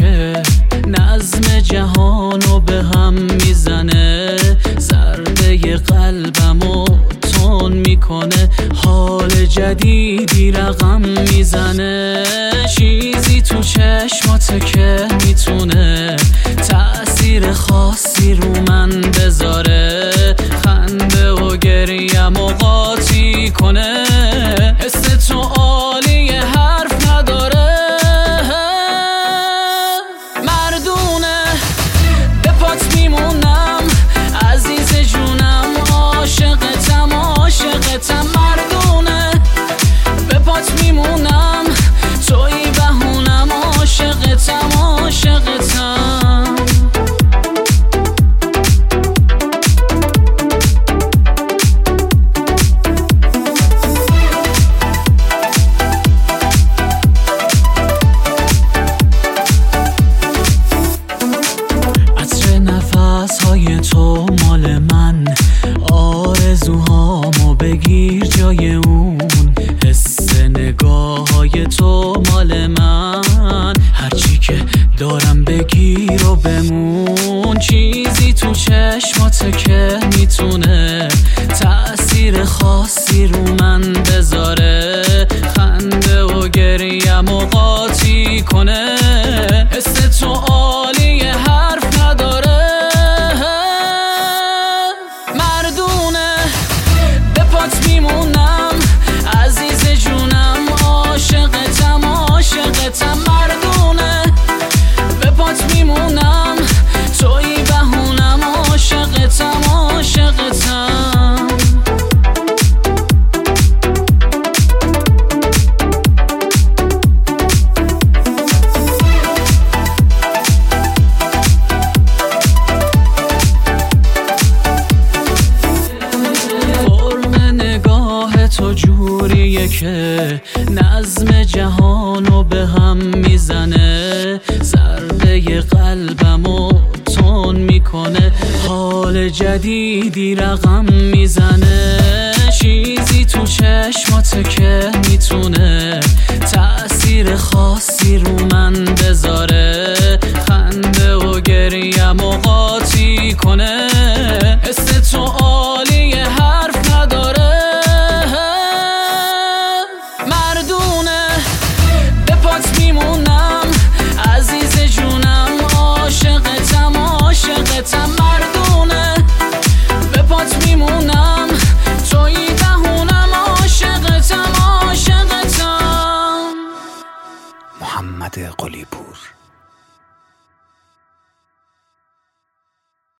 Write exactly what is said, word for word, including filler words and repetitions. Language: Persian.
که نظم جهانو به هم میزنه، ضربه قلبمو تون میکنه، حال جدیدی رقم میزنه. چیزی تو چشماته که میتونه تأثیر خاصی رو من بذاره، خنده و گریم و قاطی کنه. حس تو عالی حرف نداره، مردونه به پات میمونم عزیز جونم، عاشقتم عاشقتم. مردونه به پات میمونم توی بهونم، عاشقتم عاشقتم. های تو مال من، آرزوهامو بگیر جای اون، حس نگاه های تو مال من، هرچی که دارم بگیر و بمون. چیزی تو چشماته که میتونه تأثیر خاصی رو من بذاره، خنده و گریم و قاطی کنه. حس تو عالی حرف نداره، میمونم عزیز جونم، عاشقتم عاشقتم. مردونه به پات میمونم توی بهونم، عاشقتم عاشقتم. تو جوریه که نظم جهانو به هم میزنه، ضربه قلبمو تون میکنه، حال جدیدی رقم میزنه. چیزی تو چشماته که میتونه تأثیر خاصی رو من بذاره، خنده و گریم و قاطی کنه. حس تو عالی حرف نداره، میمونم عزیز جونم، عاشقتم عاشقتم. مردونه به پات میمونم توی بهونم، عاشقتم عاشقتم. محمد قلی پور.